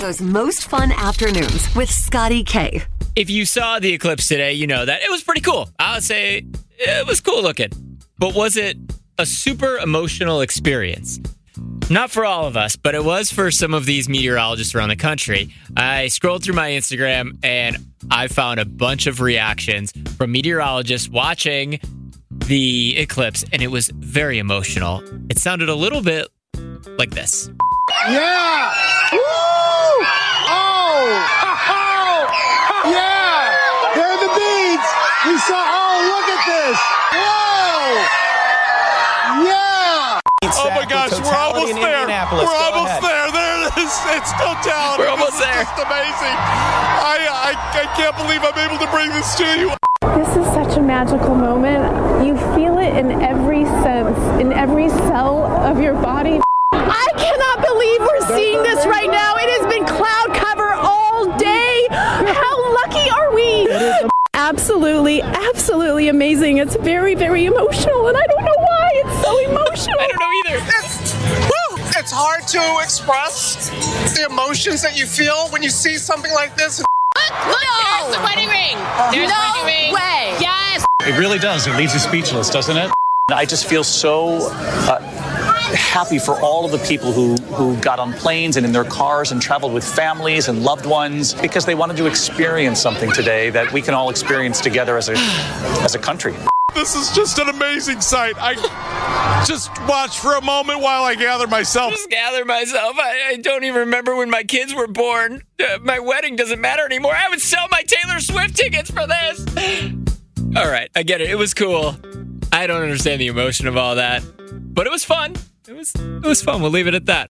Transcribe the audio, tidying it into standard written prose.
Chicago's most fun afternoons with Scotty K. If you saw the eclipse today, you know that it was pretty cool. I would say it was cool looking. But was it a super emotional experience? Not for all of us, but it was for some of these meteorologists around the country. I scrolled through my Instagram and I found a bunch of reactions from meteorologists watching the eclipse, and it was very emotional. It sounded a little bit like this. Yeah! Woo! Oh! Oh! Yeah! There are the beads! We saw, oh, look at this! Whoa! Yeah! Oh my gosh, we're almost there. We're almost there. There it is. It's totality. We're almost there. It's just amazing. I can't believe I'm able to bring this to you. This is such a magical moment. You feel it in every sense, in every cell of your body. I cannot believe we're seeing this right now. It has been cloud cover all day. How lucky are we? Absolutely, absolutely amazing. It's very, very emotional, and I don't know why it's so emotional. I don't know either. It's hard to express the emotions that you feel when you see something like this. Look, there's the wedding ring. There's the wedding ring. Way. Yes. It really does. It leaves you speechless, doesn't it? I just feel so happy for all of the people who got on planes and in their cars and traveled with families and loved ones because they wanted to experience something today that we can all experience together as a country. This is just an amazing sight. I just watch for a moment while I gather myself. I don't even remember when my kids were born. My wedding doesn't matter anymore. I would sell my Taylor Swift tickets for this. All right, I get it. It was cool. I don't understand the emotion of all that, but it was fun. It was fun. We'll leave it at that.